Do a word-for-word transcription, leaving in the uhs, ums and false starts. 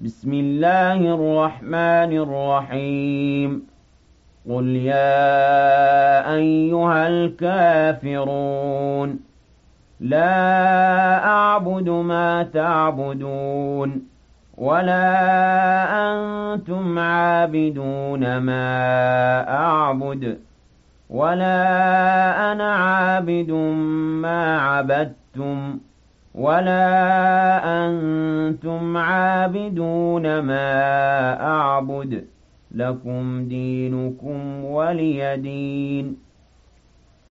بسم الله الرحمن الرحيم قل يا أيها الكافرون لا أعبد ما تعبدون ولا أنتم عابدون ما أعبد ولا أنا عابد ما عبدتم ولا أنتم عابدون ما أعبد لكم دينكم ولي دين